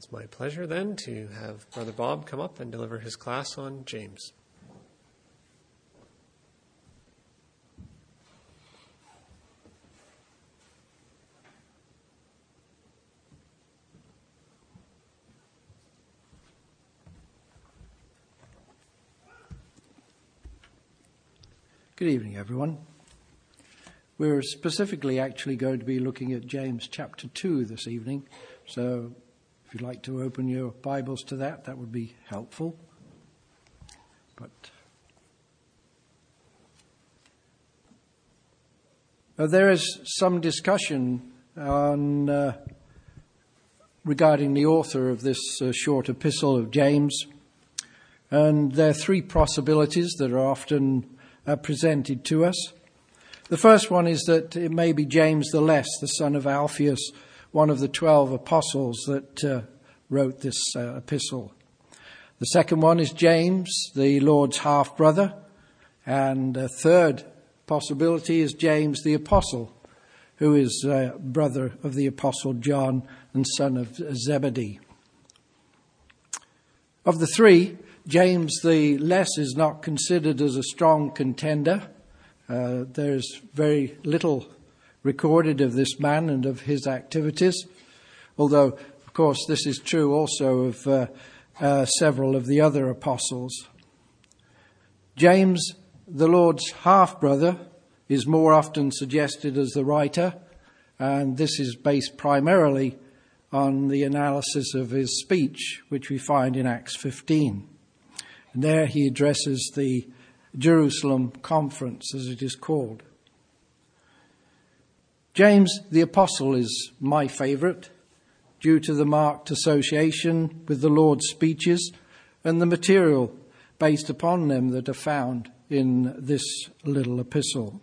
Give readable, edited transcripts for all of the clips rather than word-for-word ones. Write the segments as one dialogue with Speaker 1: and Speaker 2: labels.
Speaker 1: It's my pleasure then to have Brother Bob come up and deliver his class on James.
Speaker 2: Good evening, everyone. We're specifically actually going to be looking at James chapter 2 this evening. So if you'd like to open your Bibles to that, that would be helpful. There is some discussion on regarding the author of this short epistle of James. And there are three possibilities that are often presented to us. The first one is that it may be James the Less, the son of Alphaeus, one of the 12 apostles that wrote this epistle. The second one is James, the Lord's half-brother. And a third possibility is James the apostle, who is brother of the apostle John and son of Zebedee. Of the three, James the Less is not considered as a strong contender. There's very little recorded of this man and of his activities, although, of course, this is true also of several of the other apostles. James, the Lord's half-brother, is more often suggested as the writer, and this is based primarily on the analysis of his speech, which we find in Acts 15. And there he addresses the Jerusalem Conference, as it is called. James the Apostle is my favourite, due to the marked association with the Lord's speeches and the material based upon them that are found in this little epistle.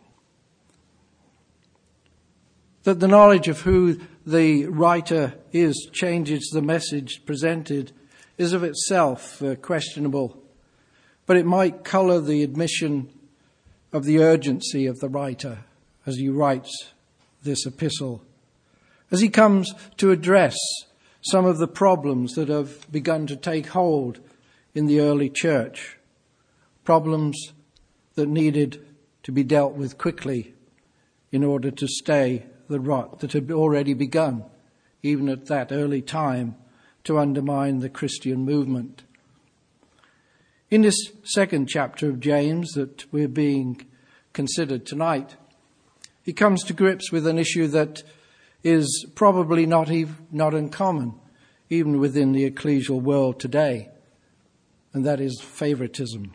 Speaker 2: That the knowledge of who the writer is changes the message presented is of itself questionable. But it might colour the admission of the urgency of the writer as he writes this epistle, as he comes to address some of the problems that have begun to take hold in the early church, problems that needed to be dealt with quickly in order to stay the rot that had already begun, even at that early time, to undermine the Christian movement. In this second chapter of James that we're being considered tonight, he comes to grips with an issue that is probably not uncommon, even within the ecclesial world today, and that is favoritism.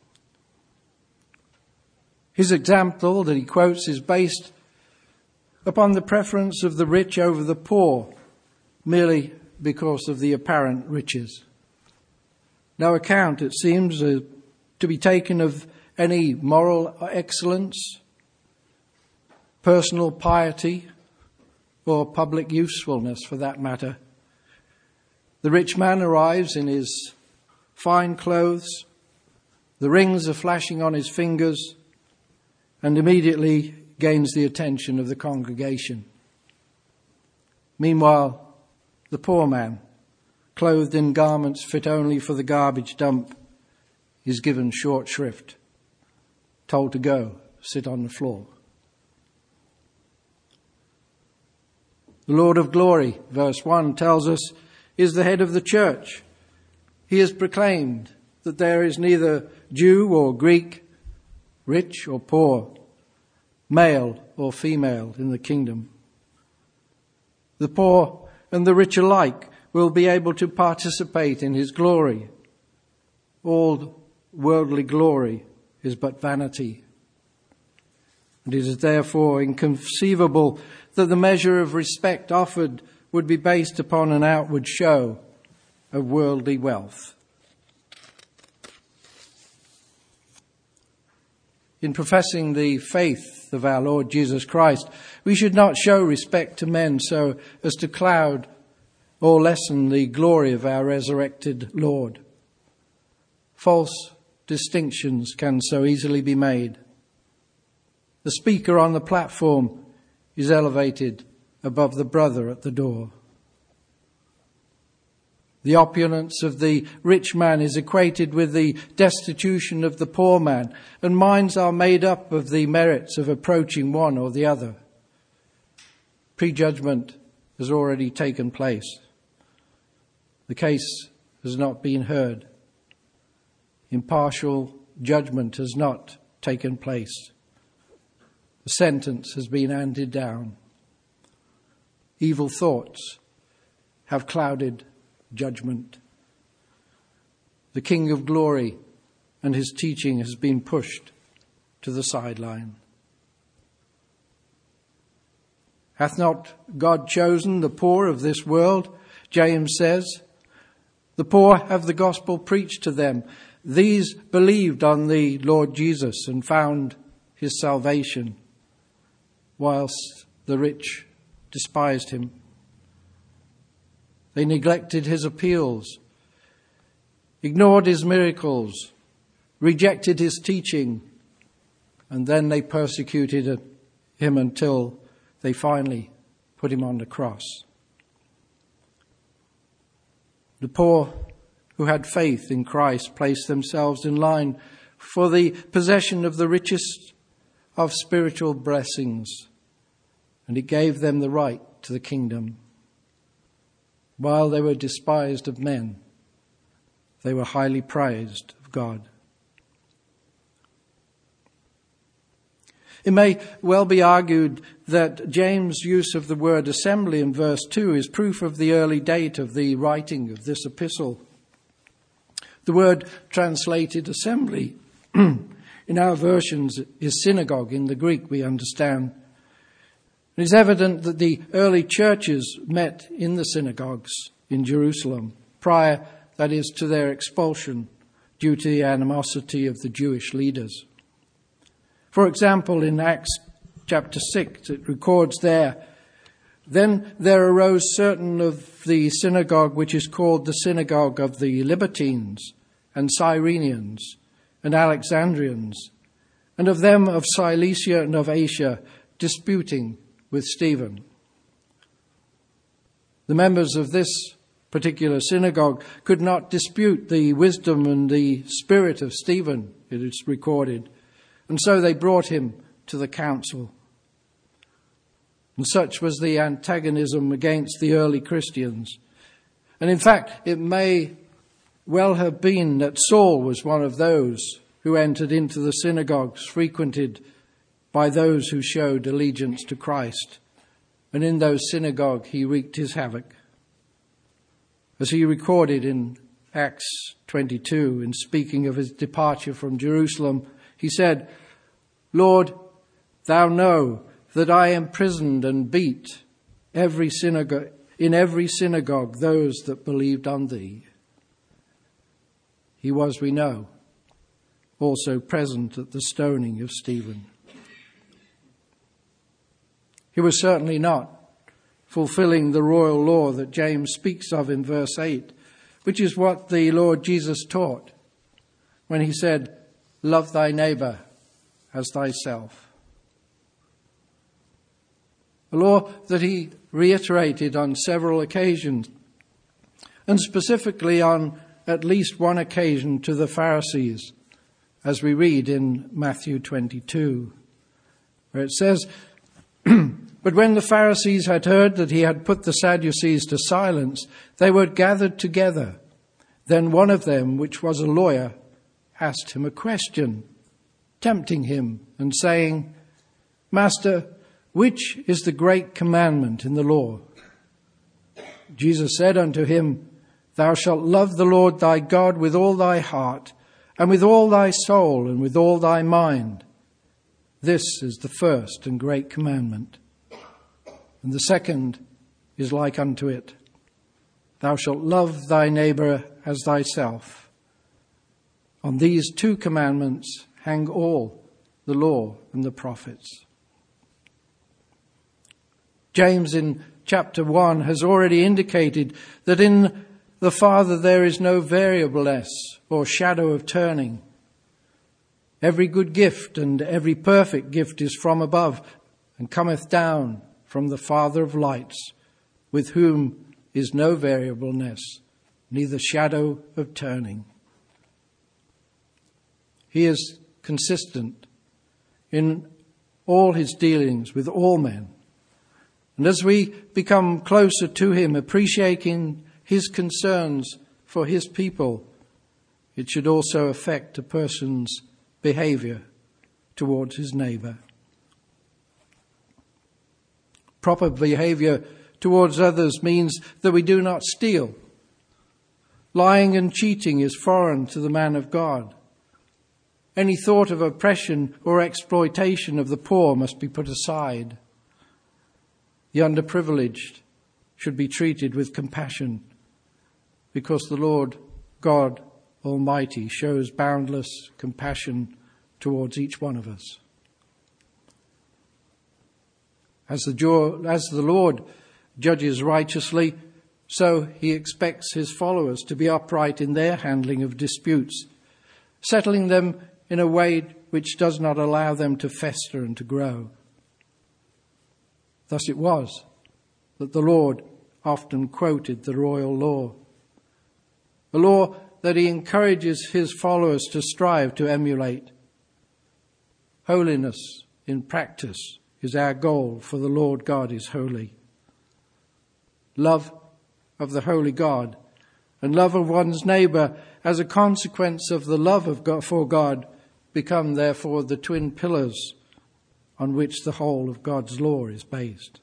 Speaker 2: His example that he quotes is based upon the preference of the rich over the poor, merely because of the apparent riches. No account, it seems, to be taken of any moral excellence, personal piety, or public usefulness for that matter. The rich man arrives in his fine clothes, the rings are flashing on his fingers, and immediately gains the attention of the congregation. Meanwhile, the poor man, clothed in garments fit only for the garbage dump, is given short shrift, told to go, sit on the floor. The Lord of glory, verse 1, tells us, is the head of the church. He has proclaimed that there is neither Jew or Greek, rich or poor, male or female in the kingdom. The poor and the rich alike will be able to participate in his glory. All worldly glory is but vanity. And it is therefore inconceivable that the measure of respect offered would be based upon an outward show of worldly wealth. In professing the faith of our Lord Jesus Christ, we should not show respect to men so as to cloud or lessen the glory of our resurrected Lord. False distinctions can so easily be made. The speaker on the platform is elevated above the brother at the door. The opulence of the rich man is equated with the destitution of the poor man, and minds are made up of the merits of approaching one or the other. Prejudgment has already taken place. The case has not been heard. Impartial judgment has not taken place. The sentence has been handed down. Evil thoughts have clouded judgment. The King of Glory and his teaching has been pushed to the sideline. Hath not God chosen the poor of this world? James says. The poor have the gospel preached to them. These believed on the Lord Jesus and found his salvation, whilst the rich despised him. They neglected his appeals, ignored his miracles, rejected his teaching, and then they persecuted him until they finally put him on the cross. The poor who had faith in Christ placed themselves in line for the possession of the richest of spiritual blessings, and it gave them the right to the kingdom. While they were despised of men, they were highly praised of God. It may well be argued that James' use of the word assembly in verse 2 is proof of the early date of the writing of this epistle. The word translated assembly in our versions is synagogue. In the Greek, we understand. It is evident that the early churches met in the synagogues in Jerusalem prior, that is, to their expulsion due to the animosity of the Jewish leaders. For example, in Acts chapter 6, it records there, "Then there arose certain of the synagogue which is called the synagogue of the Libertines and Cyrenians and Alexandrians, and of them of Cilicia and of Asia, disputing with Stephen." The members of this particular synagogue could not dispute the wisdom and the spirit of Stephen, it is recorded, and so they brought him to the council. And such was the antagonism against the early Christians. And in fact, it may well have been that Saul was one of those who entered into the synagogues frequented by those who showed allegiance to Christ. And in those synagogues he wreaked his havoc. As he recorded in Acts 22, in speaking of his departure from Jerusalem, he said, "Lord, thou know that I imprisoned and beat in every synagogue those that believed on thee." He was, we know, also present at the stoning of Stephen. He was certainly not fulfilling the royal law that James speaks of in verse 8, which is what the Lord Jesus taught when he said, "Love thy neighbor as thyself." A law that he reiterated on several occasions, and specifically on at least one occasion to the Pharisees, as we read in Matthew 22, where it says, "But when the Pharisees had heard that he had put the Sadducees to silence, they were gathered together. Then one of them, which was a lawyer, asked him a question, tempting him and saying, 'Master, which is the great commandment in the law?' Jesus said unto him, 'Thou shalt love the Lord thy God with all thy heart, and with all thy soul, and with all thy mind. This is the first and great commandment. And the second is like unto it. Thou shalt love thy neighbor as thyself. On these two commandments hang all the law and the prophets.'" James in chapter 1 has already indicated that in the Father there is no variableness or shadow of turning. Every good gift and every perfect gift is from above and cometh down from the Father of lights, with whom is no variableness, neither shadow of turning. He is consistent in all his dealings with all men. And as we become closer to him, appreciating his concerns for his people, it should also affect a person's behavior towards his neighbor. Proper behavior towards others means that we do not steal. Lying and cheating is foreign to the man of God. Any thought of oppression or exploitation of the poor must be put aside. The underprivileged should be treated with compassion, because the Lord God Almighty shows boundless compassion towards each one of us. As the Lord judges righteously, so he expects his followers to be upright in their handling of disputes, settling them in a way which does not allow them to fester and to grow. Thus it was that the Lord often quoted the royal law, a law that he encourages his followers to strive to emulate. Holiness in practice is our goal, for the Lord God is holy. Love of the holy God and love of one's neighbour as a consequence of the love of God for God become therefore the twin pillars on which the whole of God's law is based.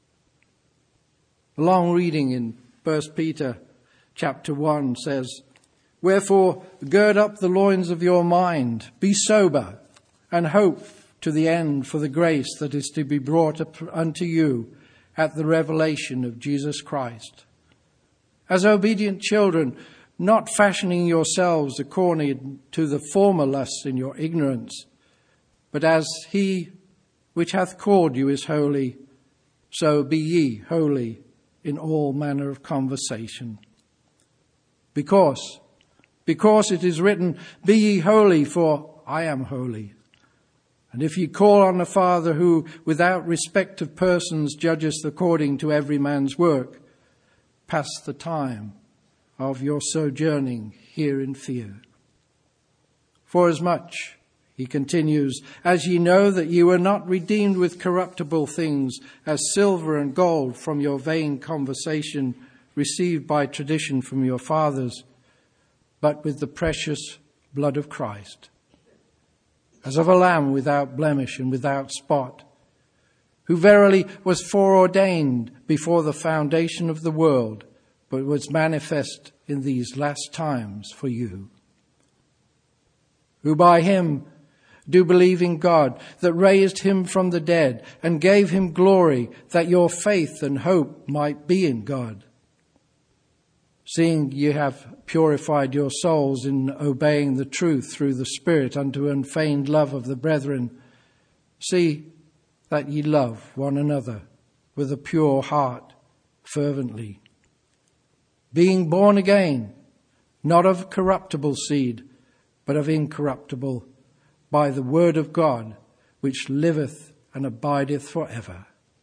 Speaker 2: A long reading in 1 Peter chapter 1 says, "Wherefore gird up the loins of your mind, be sober, and hope to the end for the grace that is to be brought up unto you at the revelation of Jesus Christ. As obedient children, not fashioning yourselves according to the former lusts in your ignorance, but as he which hath called you is holy, so be ye holy in all manner of conversation. Because it is written, Be ye holy, for I am holy. And if ye call on the Father, who without respect of persons judgeth according to every man's work, pass the time of your sojourning here in fear. Forasmuch, he continues, as ye know that ye were not redeemed with corruptible things, as silver and gold from your vain conversation received by tradition from your fathers, but with the precious blood of Christ, as of a lamb without blemish and without spot, who verily was foreordained before the foundation of the world, but was manifest in these last times for you, who by him do believe in God, that raised him from the dead and gave him glory, that your faith and hope might be in God. Seeing ye have purified your souls in obeying the truth through the Spirit unto unfeigned love of the brethren, see that ye love one another with a pure heart fervently, being born again, not of corruptible seed, but of incorruptible, by the word of God, which liveth and abideth forever."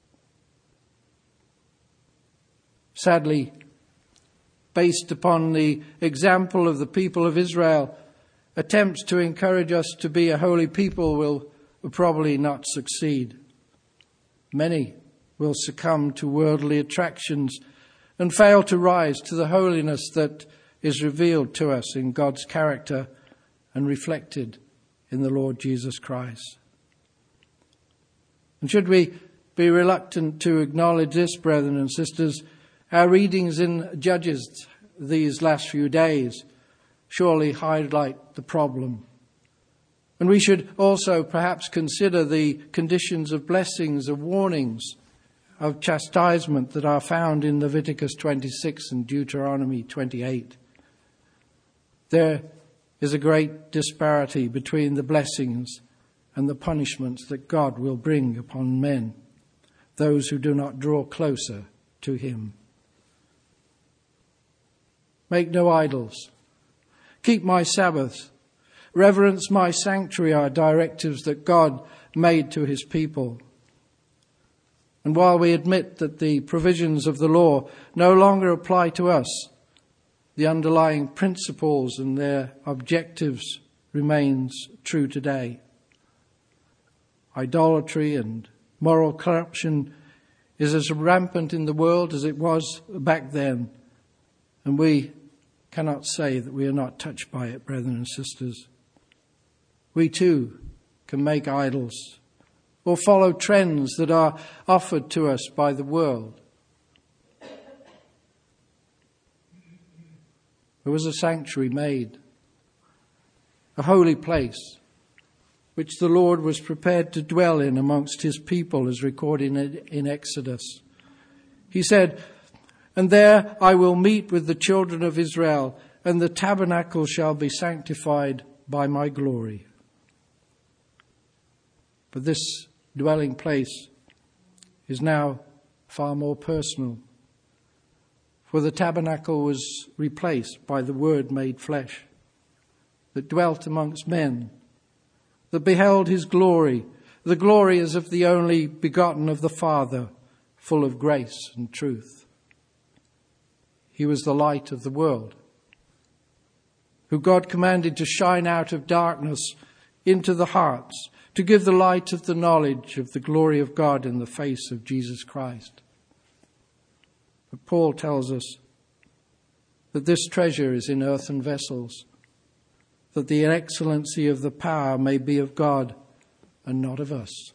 Speaker 2: Sadly, based upon the example of the people of Israel, attempts to encourage us to be a holy people will probably not succeed. Many will succumb to worldly attractions and fail to rise to the holiness that is revealed to us in God's character and reflected in the Lord Jesus Christ. And should we be reluctant to acknowledge this, brethren and sisters, our readings in Judges these last few days surely highlight the problem. And we should also perhaps consider the conditions of blessings, of warnings, of chastisement that are found in Leviticus 26 and Deuteronomy 28. There is a great disparity between the blessings and the punishments that God will bring upon men, those who do not draw closer to him. Make no idols. Keep my Sabbaths. Reverence my sanctuary are directives that God made to his people. And while we admit that the provisions of the law no longer apply to us, the underlying principles and their objectives remains true today. Idolatry and moral corruption is as rampant in the world as it was back then, and we cannot say that we are not touched by it, brethren and sisters. We too can make idols or follow trends that are offered to us by the world. There was a sanctuary made, a holy place, which the Lord was prepared to dwell in amongst his people, as recorded in Exodus. He said, "And there I will meet with the children of Israel, and the tabernacle shall be sanctified by my glory." But this dwelling place is now far more personal, for the tabernacle was replaced by the Word made flesh, that dwelt amongst men, that beheld his glory, the glory as of the only begotten of the Father, full of grace and truth. He was the light of the world, who God commanded to shine out of darkness into the hearts, to give the light of the knowledge of the glory of God in the face of Jesus Christ. But Paul tells us that this treasure is in earthen vessels, that the excellency of the power may be of God and not of us.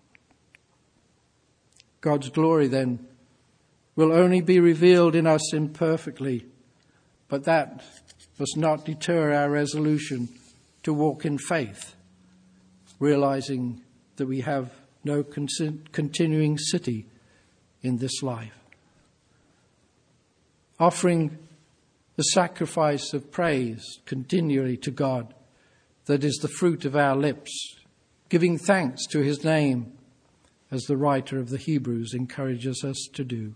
Speaker 2: God's glory, then, will only be revealed in us imperfectly, but that must not deter our resolution to walk in faith, realizing that we have no continuing city in this life. Offering the sacrifice of praise continually to God, that is the fruit of our lips, giving thanks to his name, as the writer of the Hebrews encourages us to do.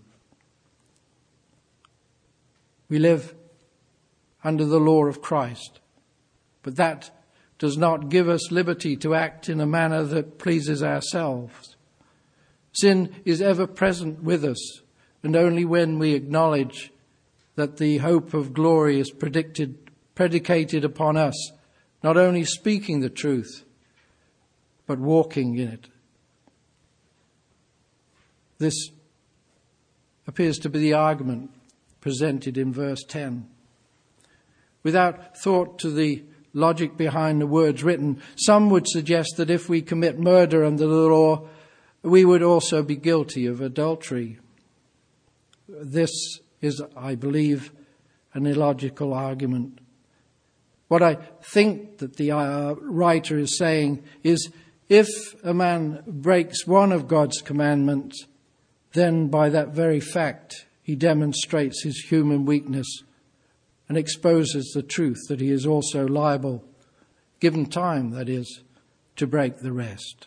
Speaker 2: We live under the law of Christ, but that does not give us liberty to act in a manner that pleases ourselves. Sin is ever present with us, and only when we acknowledge that the hope of glory is predicated upon us, not only speaking the truth, but walking in it. This appears to be the argument presented in verse 10. Without thought to the logic behind the words written, some would suggest that if we commit murder under the law, we would also be guilty of adultery. This is, I believe, an illogical argument. What I think that the writer is saying is, if a man breaks one of God's commandments, then by that very fact he demonstrates his human weakness and exposes the truth that he is also liable, given time, that is, to break the rest.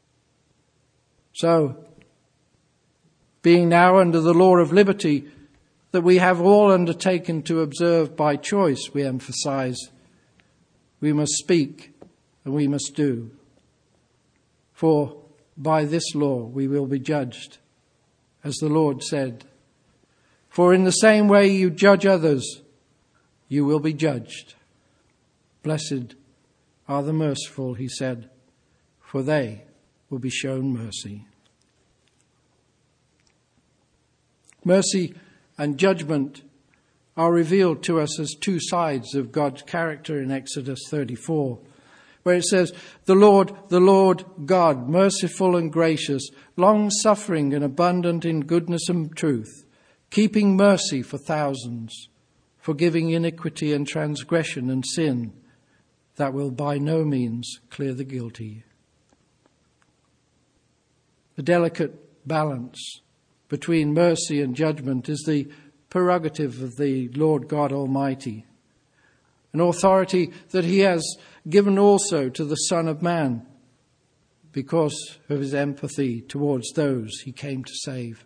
Speaker 2: So, being now under the law of liberty, that we have all undertaken to observe by choice, we emphasize, we must speak and we must do. For by this law we will be judged, as the Lord said. For in the same way you judge others, you will be judged. Blessed are the merciful, he said, for they will be shown mercy. Mercy and judgment are revealed to us as two sides of God's character in Exodus 34, where it says, the Lord God, merciful and gracious, long-suffering and abundant in goodness and truth, keeping mercy for thousands, forgiving iniquity and transgression and sin, that will by no means clear the guilty. The delicate balance between mercy and judgment is the prerogative of the Lord God Almighty, an authority that he has given also to the Son of Man because of his empathy towards those he came to save.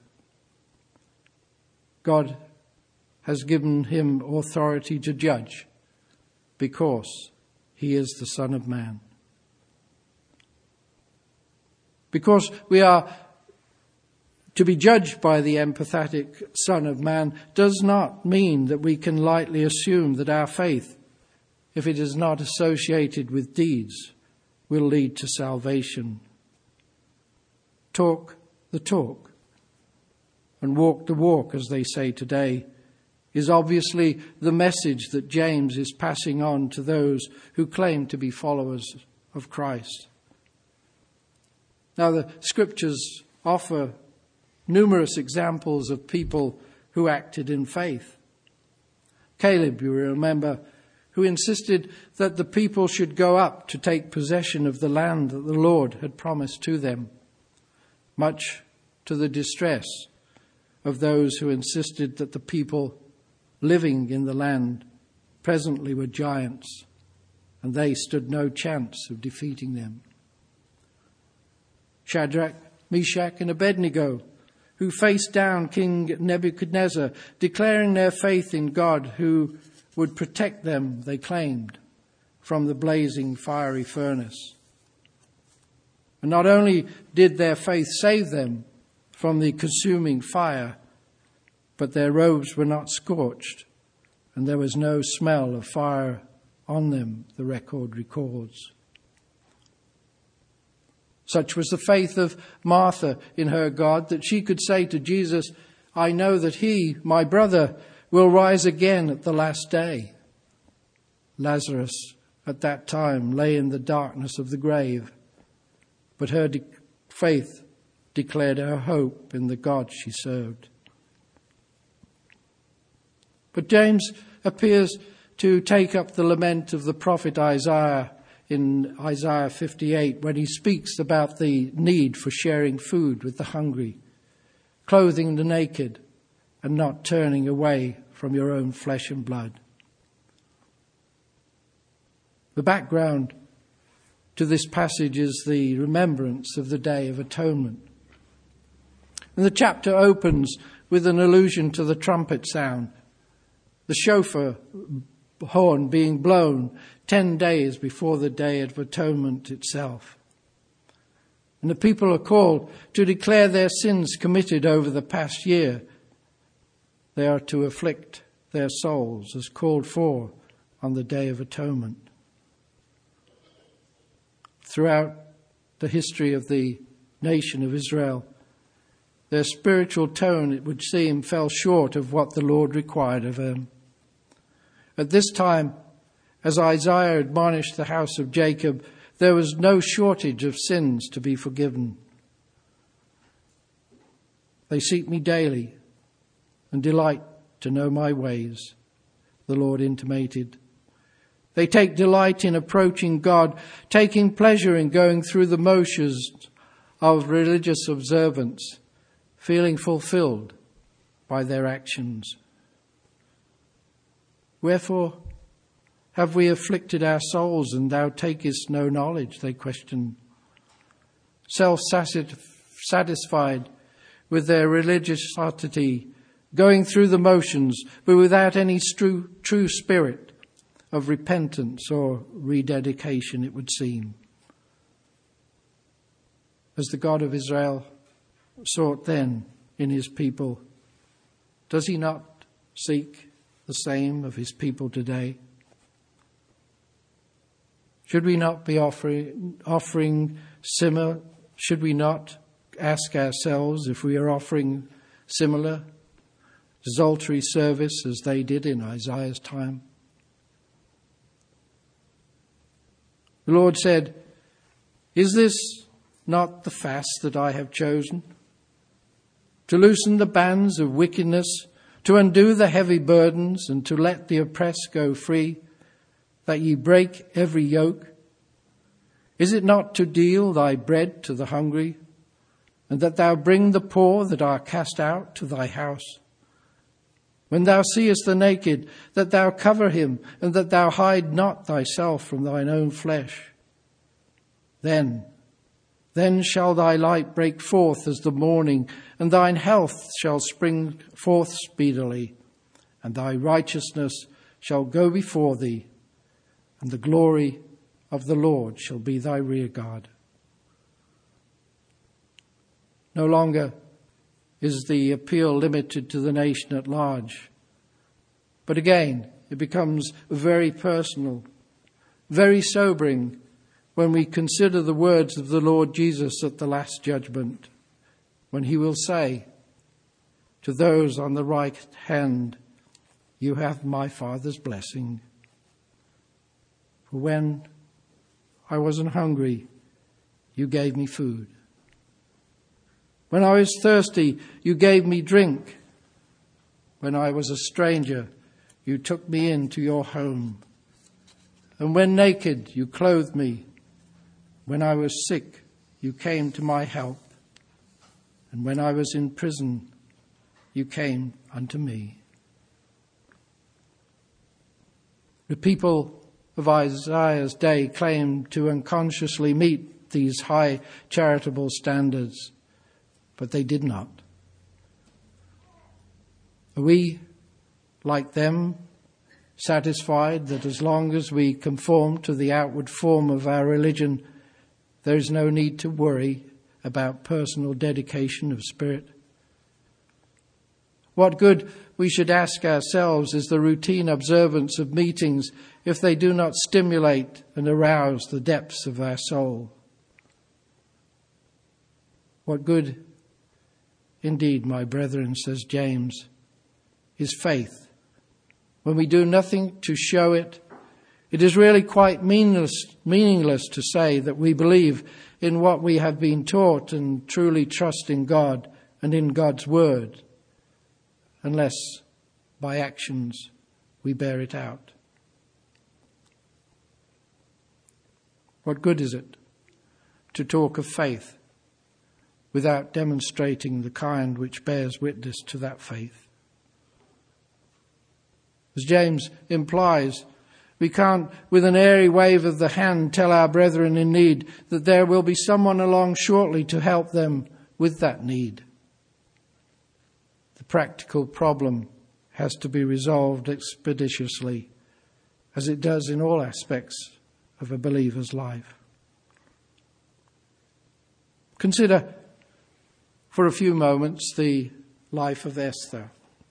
Speaker 2: God has given him authority to judge because he is the Son of Man. Because we are To be judged by the empathetic Son of Man does not mean that we can lightly assume that our faith, if it is not associated with deeds, will lead to salvation. Talk the talk and walk the walk, as they say today, is obviously the message that James is passing on to those who claim to be followers of Christ. Now, the scriptures offer numerous examples of people who acted in faith. Caleb, you remember, who insisted that the people should go up to take possession of the land that the Lord had promised to them, much to the distress of those who insisted that the people living in the land presently were giants, and they stood no chance of defeating them. Shadrach, Meshach, and Abednego, who faced down King Nebuchadnezzar, declaring their faith in God who would protect them, they claimed, from the blazing fiery furnace. And not only did their faith save them from the consuming fire, but their robes were not scorched, and there was no smell of fire on them, the record records. Such was the faith of Martha in her God that she could say to Jesus, "I know that he, my brother, will rise again at the last day." Lazarus at that time lay in the darkness of the grave, but her faith declared her hope in the God she served. But James appears to take up the lament of the prophet Isaiah in Isaiah 58 when he speaks about the need for sharing food with the hungry, clothing the naked, and not turning away from your own flesh and blood. The background to this passage is the remembrance of the Day of Atonement. And the chapter opens with an allusion to the trumpet sound, the shofar horn being blown 10 days before the Day of Atonement itself. And the people are called to declare their sins committed over the past year. They are to afflict their souls as called for on the Day of Atonement. Throughout the history of the nation of Israel, their spiritual tone, it would seem, fell short of what the Lord required of them. At this time, as Isaiah admonished the house of Jacob, there was no shortage of sins to be forgiven. They seek me daily and delight to know my ways, the Lord intimated. They take delight in approaching God, taking pleasure in going through the motions of religious observance, feeling fulfilled by their actions. Wherefore have we afflicted our souls, and thou takest no knowledge? They question. Self-satisfied with their religiosity, going through the motions, but without any true spirit of repentance or rededication, it would seem. As the God of Israel sought then in his people, does he not seek the same of his people today? Should we not be offering similar? Should we not ask ourselves if we are offering similar desultory service as they did in Isaiah's time? The Lord said, "Is this not the fast that I have chosen? To loosen the bands of wickedness, to undo the heavy burdens, and to let the oppressed go free, that ye break every yoke? Is it not to deal thy bread to the hungry, and that thou bring the poor that are cast out to thy house? When thou seest the naked, that thou cover him, and that thou hide not thyself from thine own flesh? Then shall thy light break forth as the morning, and thine health shall spring forth speedily, and thy righteousness shall go before thee, and the glory of the Lord shall be thy rearguard." No longer is the appeal limited to the nation at large. But again, it becomes very personal, very sobering when we consider the words of the Lord Jesus at the Last Judgment, when he will say to those on the right hand, "You have my Father's blessing. For when I wasn't hungry, you gave me food. When I was thirsty, you gave me drink. When I was a stranger, you took me into your home. And when naked, you clothed me. When I was sick, you came to my help. And when I was in prison, you came unto me." The people of Isaiah's day claimed to unconsciously meet these high charitable standards, but they did not. Are we, like them, satisfied that as long as we conform to the outward form of our religion, there is no need to worry about personal dedication of spirit? What good, we should ask ourselves, is the routine observance of meetings if they do not stimulate and arouse the depths of our soul? What good, indeed, my brethren, says James, is faith when we do nothing to show it? It is really quite meaningless to say that we believe in what we have been taught and truly trust in God and in God's word, unless by actions we bear it out. What good is it to talk of faith without demonstrating the kind which bears witness to that faith? As James implies, we can't, with an airy wave of the hand, tell our brethren in need that there will be someone along shortly to help them with that need. The practical problem has to be resolved expeditiously, as it does in all aspects of a believer's life. Consider for a few moments the life of Esther.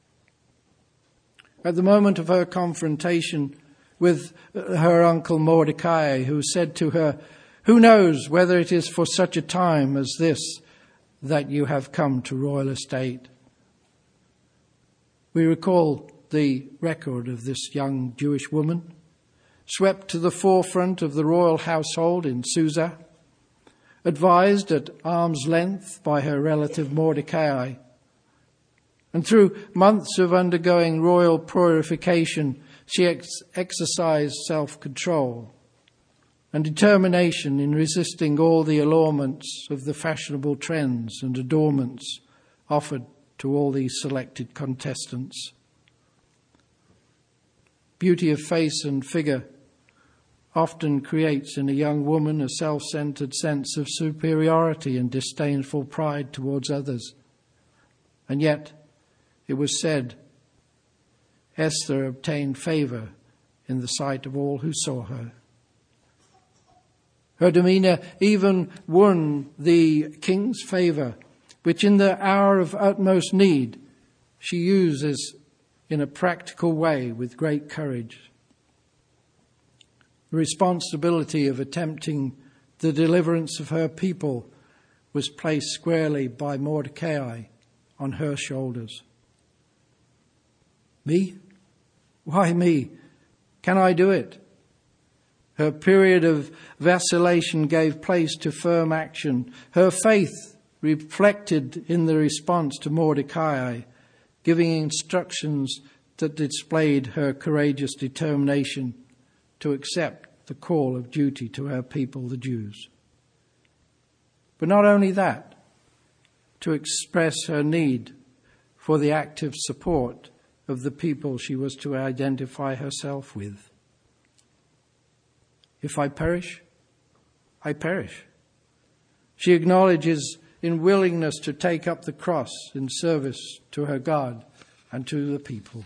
Speaker 2: At the moment of her confrontation with her uncle Mordecai, who said to her, "Who knows whether it is for such a time as this that you have come to royal estate?" We recall the record of this young Jewish woman, swept to the forefront of the royal household in Susa, advised at arm's length by her relative Mordecai, and through months of undergoing royal purification, she exercised self-control and determination in resisting all the allurements of the fashionable trends and adornments offered to all these selected contestants. Beauty of face and figure often creates in a young woman a self-centered sense of superiority and disdainful pride towards others. And yet, it was said, Esther obtained favor in the sight of all who saw her. Her demeanor even won the king's favor, which in the hour of utmost need she uses in a practical way with great courage. The responsibility of attempting the deliverance of her people was placed squarely by Mordecai on her shoulders. Me? Why me? Can I do it? Her period of vacillation gave place to firm action. Her faith reflected in the response to Mordecai, giving instructions that displayed her courageous determination to accept the call of duty to her people, the Jews. But not only that, to express her need for the active support of the people she was to identify herself with. If I perish, I perish. She acknowledges in willingness to take up the cross in service to her God and to the people.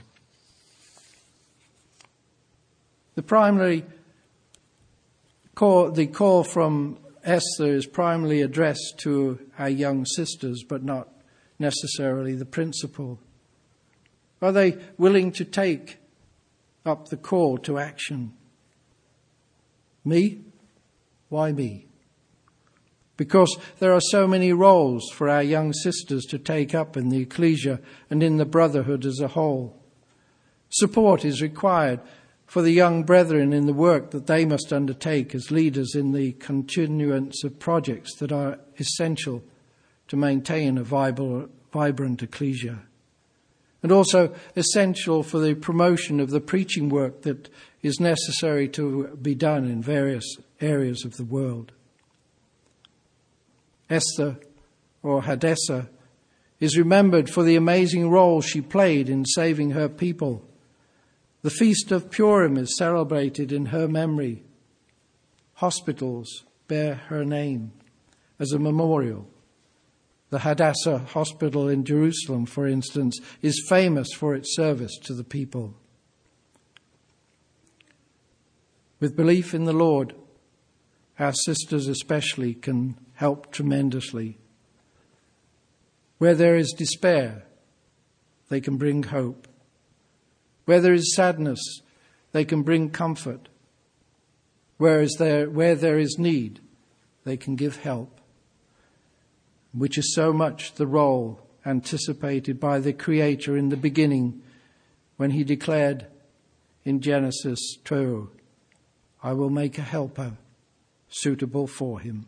Speaker 2: The call from Esther is primarily addressed to our young sisters, but not necessarily the principal? Are they willing to take up the call to action? Me? Why me? Because there are so many roles for our young sisters to take up in the ecclesia and in the brotherhood as a whole. Support is required for the young brethren in the work that they must undertake as leaders in the continuance of projects that are essential to maintain a vibrant ecclesia, and also essential for the promotion of the preaching work that is necessary to be done in various areas of the world. Esther, or Hadassah, is remembered for the amazing role she played in saving her people. The Feast of Purim is celebrated in her memory. Hospitals bear her name as a memorial. The Hadassah Hospital in Jerusalem, for instance, is famous for its service to the people. With belief in the Lord, our sisters especially can help tremendously. Where there is despair, they can bring hope. Where there is sadness, they can bring comfort. Where there is need, they can give help, which is so much the role anticipated by the Creator in the beginning when he declared in Genesis 2, "I will make a helper suitable for him."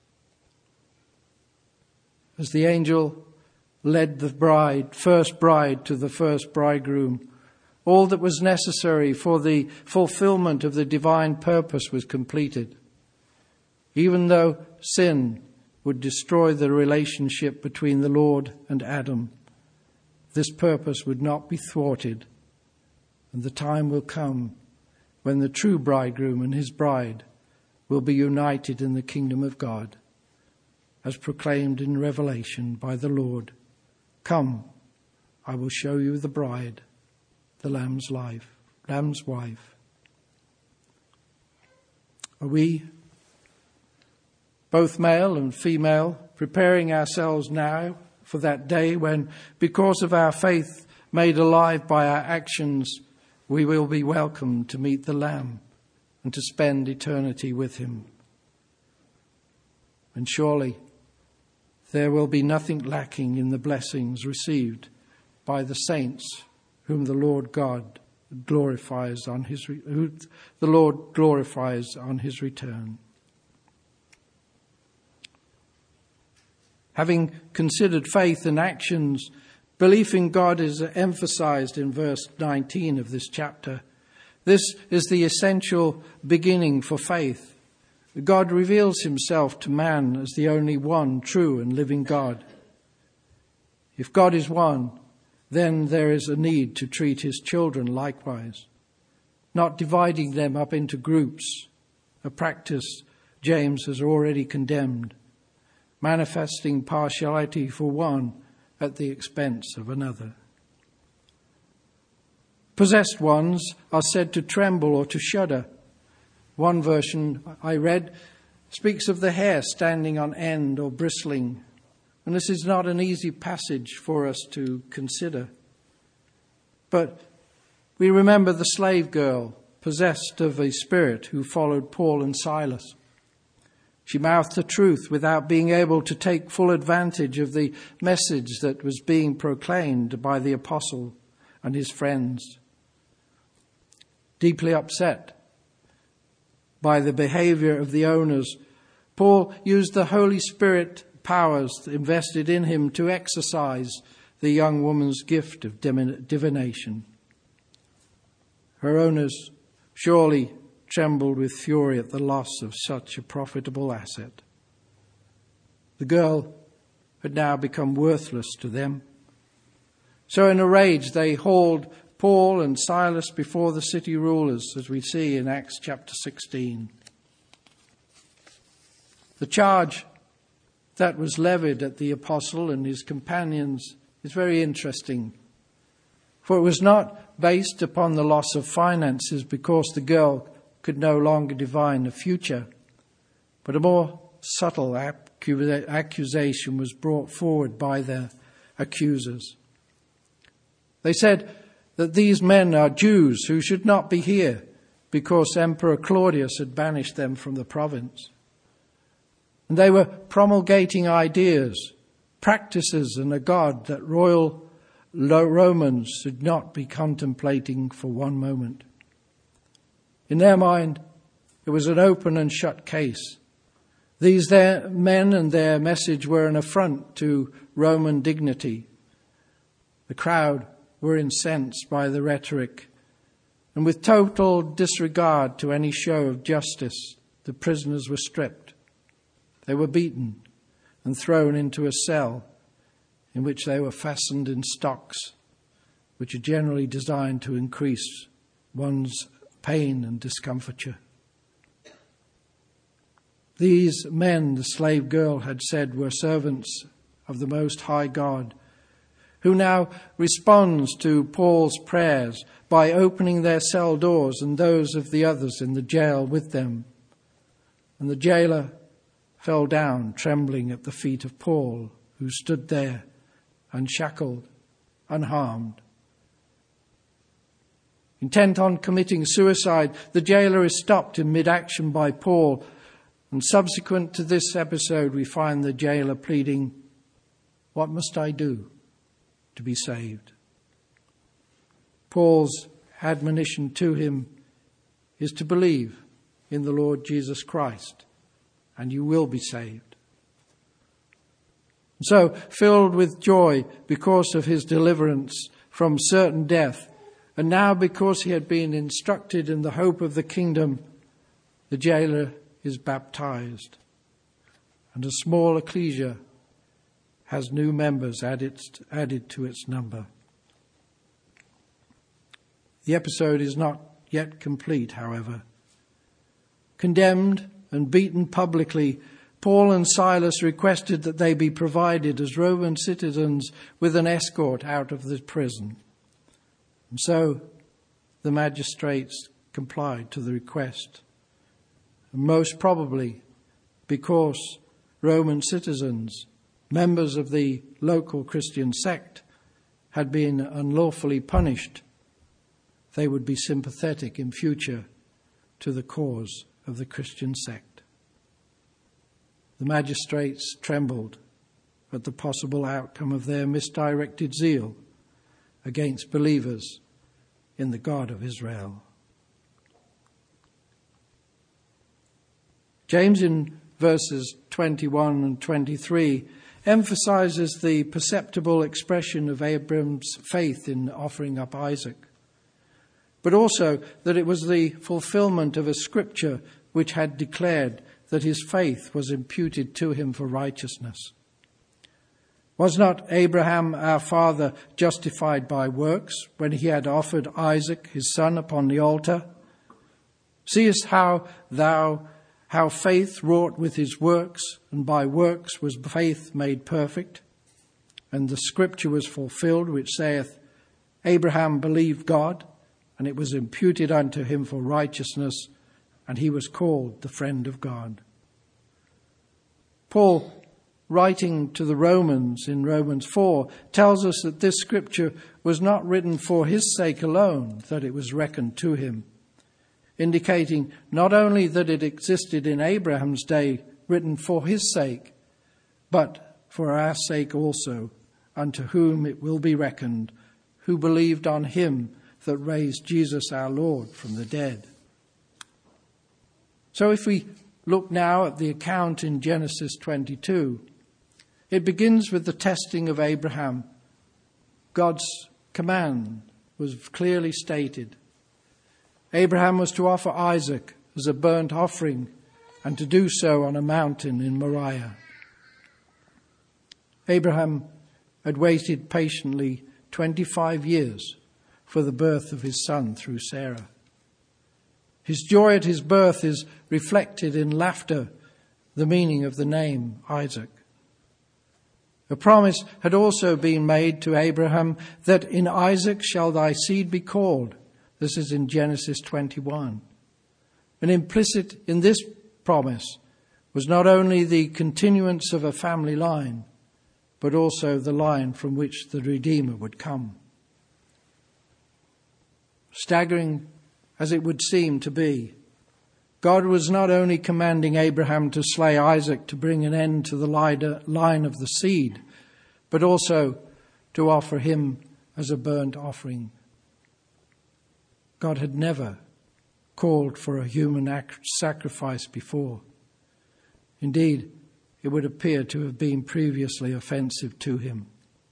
Speaker 2: As the angel led the first bride to the first bridegroom, all that was necessary for the fulfillment of the divine purpose was completed. Even though sin would destroy the relationship between the Lord and Adam, this purpose would not be thwarted, and the time will come when the true bridegroom and his bride will be united in the kingdom of God, as proclaimed in Revelation by the Lord. "Come, I will show you the bride, the Lamb's wife." Are we, both male and female, preparing ourselves now for that day when, because of our faith made alive by our actions, we will be welcomed to meet the Lamb and to spend eternity with him? And surely there will be nothing lacking in the blessings received by the saints whom the Lord God glorifies on his return. Having considered faith and actions, belief in God is emphasized in verse 19 of this chapter. This is the essential beginning for faith. God reveals himself to man as the only one true and living God. If God is one, then there is a need to treat his children likewise, not dividing them up into groups, a practice James has already condemned, manifesting partiality for one at the expense of another. Possessed ones are said to tremble or to shudder. One version I read speaks of the hair standing on end or bristling, and this is not an easy passage for us to consider. But we remember the slave girl possessed of a spirit who followed Paul and Silas. She mouthed the truth without being able to take full advantage of the message that was being proclaimed by the apostle and his friends. Deeply upset by the behavior of the owners, Paul used the Holy Spirit powers invested in him to exercise the young woman's gift of divination. Her owners surely trembled with fury at the loss of such a profitable asset. The girl had now become worthless to them. So in a rage they hauled Paul and Silas before the city rulers, as we see in Acts chapter 16. The charge that was levied at the apostle and his companions is very interesting, for it was not based upon the loss of finances because the girl could no longer divine a future, but a more subtle accusation was brought forward by accusers. They said that these men are Jews who should not be here because Emperor Claudius had banished them from the province. And they were promulgating ideas, practices, and a God that royal Romans should not be contemplating for one moment. In their mind, it was an open and shut case. These their men and their message were an affront to Roman dignity. The crowd were incensed by the rhetoric, and with total disregard to any show of justice, the prisoners were stripped. They were beaten and thrown into a cell in which they were fastened in stocks, which are generally designed to increase one's pain and discomfiture. These men, the slave girl had said, were servants of the Most High God, who now responds to Paul's prayers by opening their cell doors and those of the others in the jail with them. And the jailer fell down, trembling at the feet of Paul, who stood there, unshackled, unharmed. Intent on committing suicide, the jailer is stopped in mid-action by Paul, and subsequent to this episode we find the jailer pleading, "What must I do to be saved?" Paul's admonition to him is to believe in the Lord Jesus Christ, and you will be saved. And so, filled with joy because of his deliverance from certain death, and now because he had been instructed in the hope of the kingdom, the jailer is baptized, and a small ecclesia has new members added to its number. The episode is not yet complete, however. Condemned and beaten publicly, Paul and Silas requested that they be provided as Roman citizens with an escort out of the prison. And so the magistrates complied to the request. And most probably because Roman citizens, members of the local Christian sect, had been unlawfully punished, they would be sympathetic in future to the cause of the Christian sect. The magistrates trembled at the possible outcome of their misdirected zeal against believers in the God of Israel. James, in verses 21 and 23, emphasizes the perceptible expression of Abraham's faith in offering up Isaac, but also that it was the fulfillment of a scripture which had declared that his faith was imputed to him for righteousness. Was not Abraham, our father, justified by works when he had offered Isaac, his son, upon the altar? Seest how faith wrought with his works, and by works was faith made perfect? And the scripture was fulfilled, which saith, Abraham believed God, and it was imputed unto him for righteousness, and he was called the friend of God. Paul, writing to the Romans in Romans 4, tells us that this scripture was not written for his sake alone, that it was reckoned to him, indicating not only that it existed in Abraham's day, written for his sake, but for our sake also, unto whom it will be reckoned, who believed on him that raised Jesus our Lord from the dead. So if we look now at the account in Genesis 22, it begins with the testing of Abraham. God's command was clearly stated. Abraham was to offer Isaac as a burnt offering, and to do so on a mountain in Moriah. Abraham had waited patiently 25 years for the birth of his son through Sarah. His joy at his birth is reflected in laughter, the meaning of the name Isaac. A promise had also been made to Abraham that in Isaac shall thy seed be called. This is in Genesis 21. And implicit in this promise was not only the continuance of a family line, but also the line from which the Redeemer would come. Staggering as it would seem to be, God was not only commanding Abraham to slay Isaac to bring an end to the line of the seed, but also to offer him as a burnt offering. God had never called for a human sacrifice before. Indeed, it would appear to have been previously offensive to him.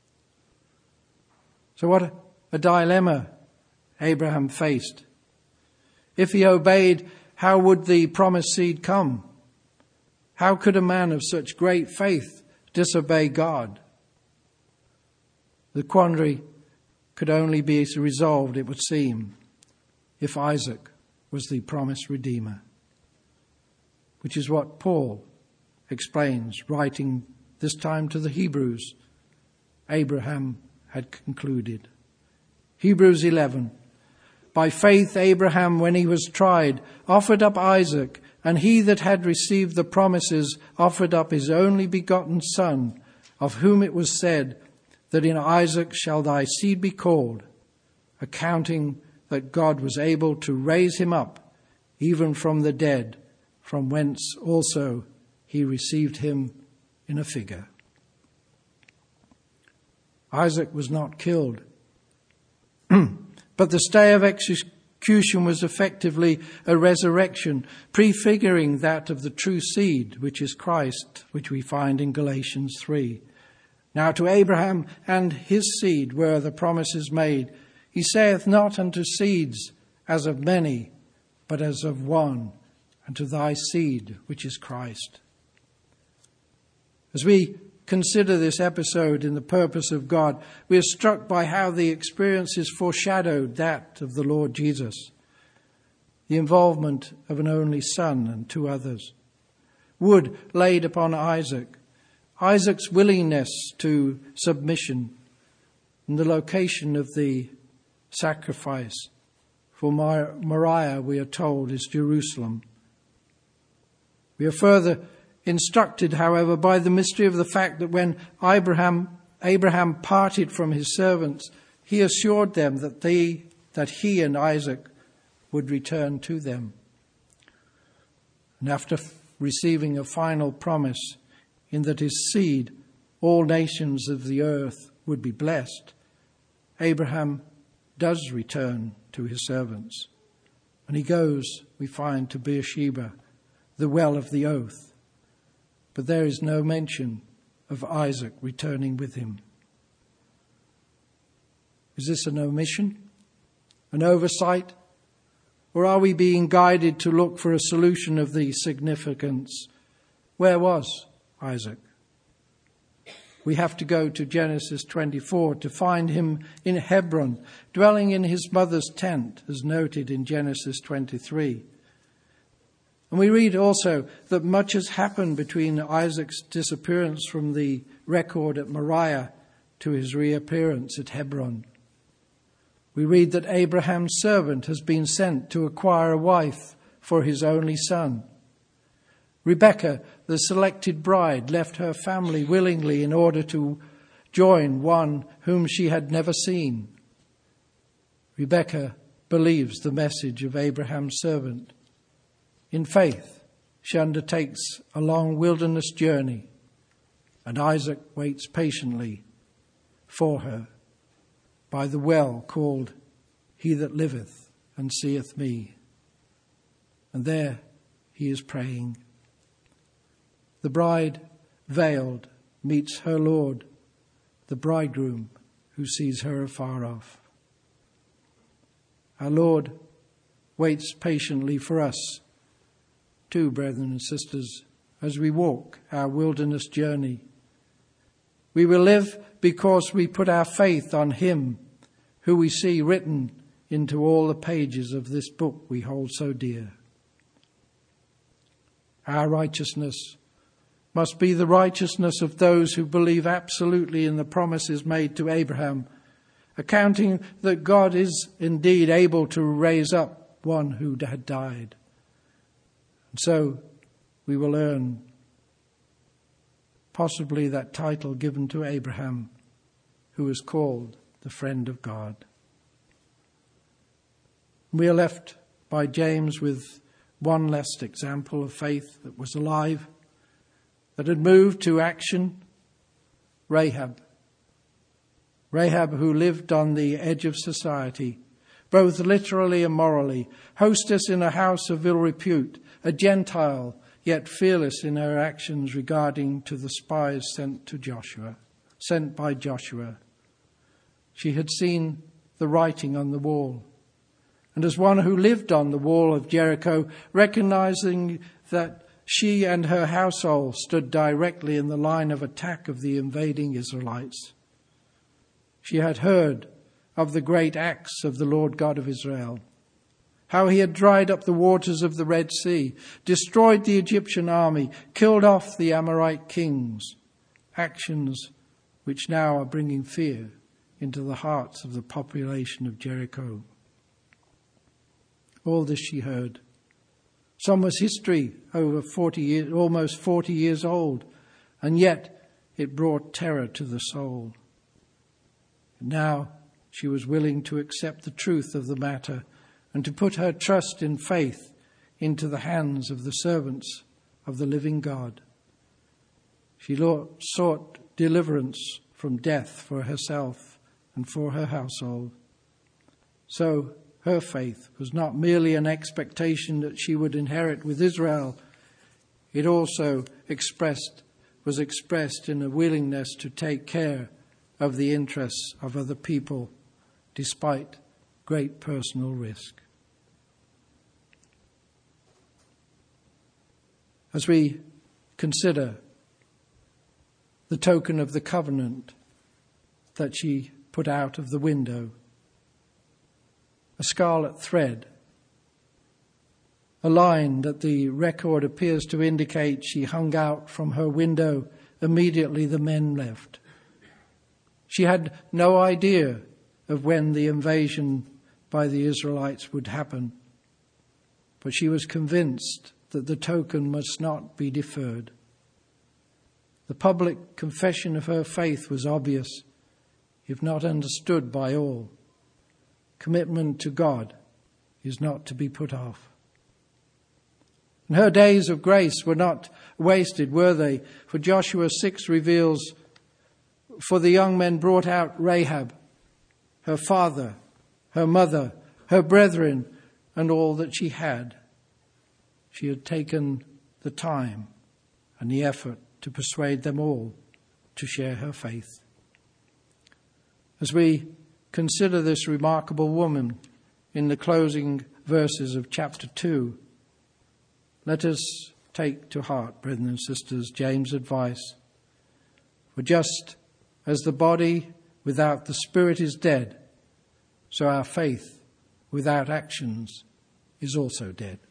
Speaker 2: So what a dilemma Abraham faced. If he obeyed, how would the promised seed come? How could a man of such great faith disobey God? The quandary could only be resolved, it would seem, if Isaac was the promised Redeemer, which is what Paul explains, writing this time to the Hebrews. Abraham had concluded. Hebrews 11. By faith Abraham, when he was tried, offered up Isaac, and he that had received the promises offered up his only begotten son, of whom it was said, that in Isaac shall thy seed be called, accounting that God was able to raise him up, even from the dead, from whence also he received him in a figure. Isaac was not killed, but the stay of execution was effectively a resurrection, prefiguring that of the true seed, which is Christ, which we find in Galatians 3. Now to Abraham and his seed were the promises made. He saith not unto seeds as of many, but as of one, and to thy seed, which is Christ. As we consider this episode in the purpose of God, we are struck by how the experiences foreshadowed that of the Lord Jesus. The involvement of an only son and two others. Wood laid upon Isaac. Isaac's willingness to submission, and the location of the sacrifice. For Moriah, we are told, is Jerusalem. We are further instructed, however, by the mystery of the fact that when Abraham parted from his servants, he assured them that he and Isaac would return to them. And after receiving a final promise in that his seed, all nations of the earth, would be blessed, Abraham does return to his servants. And he goes, we find, to Beersheba, the well of the oath. But there is no mention of Isaac returning with him. Is this an omission? An oversight? Or are we being guided to look for a solution of the significance? Where was Isaac? We have to go to Genesis 24 to find him in Hebron, dwelling in his mother's tent, as noted in Genesis 23. And we read also that much has happened between Isaac's disappearance from the record at Moriah to his reappearance at Hebron. We read that Abraham's servant has been sent to acquire a wife for his only son. Rebekah, the selected bride, left her family willingly in order to join one whom she had never seen. Rebekah believes the message of Abraham's servant. In faith, she undertakes a long wilderness journey, and Isaac waits patiently for her by the well called He That Liveth and Seeth Me. And there he is praying. The bride, veiled, meets her Lord, the bridegroom who sees her afar off. Our Lord waits patiently for us, too, brethren and sisters, as we walk our wilderness journey. We will live because we put our faith on Him, who we see written into all the pages of this book we hold so dear. Our righteousness must be the righteousness of those who believe absolutely in the promises made to Abraham, accounting that God is indeed able to raise up one who had died. And so we will earn possibly that title given to Abraham, who was called the friend of God. We are left by James with one last example of faith that was alive, that had moved to action: Rahab. Rahab, who lived on the edge of society, both literally and morally, hostess in a house of ill repute, a Gentile, yet fearless in her actions regarding to the spies sent by Joshua. She had seen the writing on the wall, and as one who lived on the wall of Jericho, recognizing that she and her household stood directly in the line of attack of the invading Israelites, she had heard of the great acts of the Lord God of Israel, how he had dried up the waters of the Red Sea, destroyed the Egyptian army, killed off the Amorite kings, actions which now are bringing fear into the hearts of the population of Jericho. All this she heard. Some was history over 40 years, almost 40 years old, and yet it brought terror to the soul. Now she was willing to accept the truth of the matter and to put her trust in faith into the hands of the servants of the living God. She sought deliverance from death for herself and for her household. So her faith was not merely an expectation that she would inherit with Israel. It also was expressed in a willingness to take care of the interests of other people, despite great personal risk. As we consider the token of the covenant that she put out of the window, a scarlet thread, a line that the record appears to indicate she hung out from her window immediately the men left. She had no idea of when the invasion by the Israelites would happen, but she was convinced that the token must not be deferred. The public confession of her faith was obvious, if not understood by all. Commitment to God is not to be put off. And her days of grace were not wasted, were they? For Joshua 6 reveals, for the young men brought out Rahab, her father, her mother, her brethren, and all that she had. She had taken the time and the effort to persuade them all to share her faith. As we consider this remarkable woman in the closing verses of chapter 2, let us take to heart, brethren and sisters, James' advice. For just as the body without the spirit is dead, so our faith without actions is also dead.